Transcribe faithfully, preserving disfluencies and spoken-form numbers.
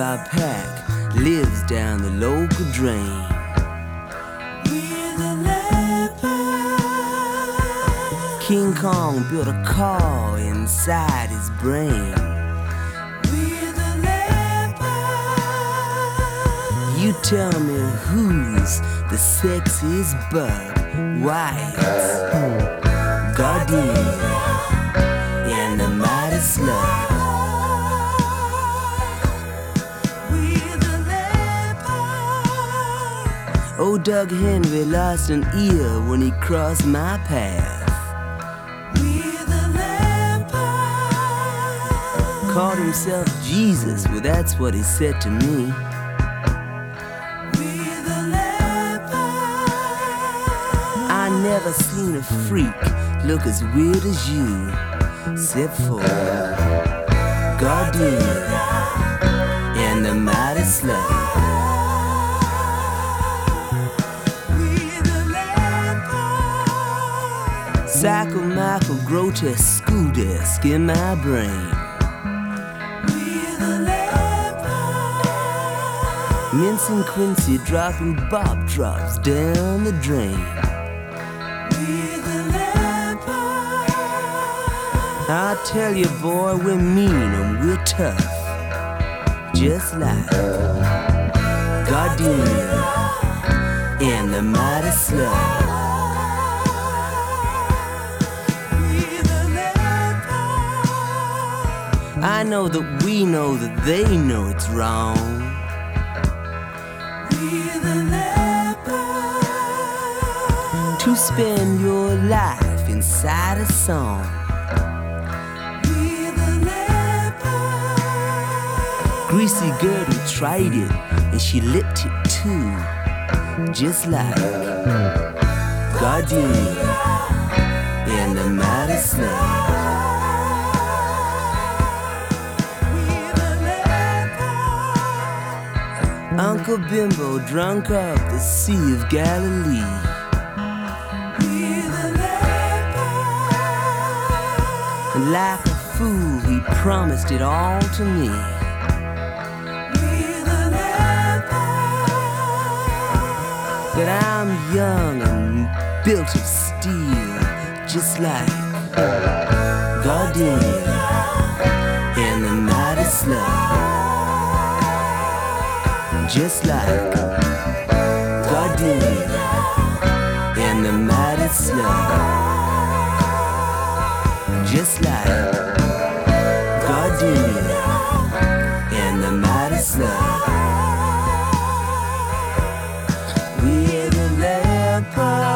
our pack lives down the local drain. We're the lepers. King Kong built a car inside his brain. We're the lepers. You tell me who's the sexiest bug? Whites, Guardian, and the mighty slug. Old Doug Henry lost an ear when he crossed my path. We're the lepers. Called himself Jesus, well that's what he said to me. We're the lepers. I never seen a freak look as weird as you, except for Guardian and the mighty slug. Psycho Michael grotesque school desk in my brain. We're the lepers. Mince and Quincy dropping Bob drops down the drain. We're the lepers. I'll tell you, boy, we're mean and we're tough, just like Guardian and the mighty slug. I know that we know that they know it's wrong. We're the lepers. To spend your life inside a song. We're the lepers. Greasy Girdle tried it and she licked it too, just like Guardian and the mighty slug. Uncle Bimbo drunk up the Sea of Galilee. We're the lepers. And like a fool, he promised it all to me. We're the lepers. But I'm young and built of steel, just like Guardian and the mighty slug. Just like Guardian and the mighty slug. Just like Guardian and the mighty slug. We're the lepers.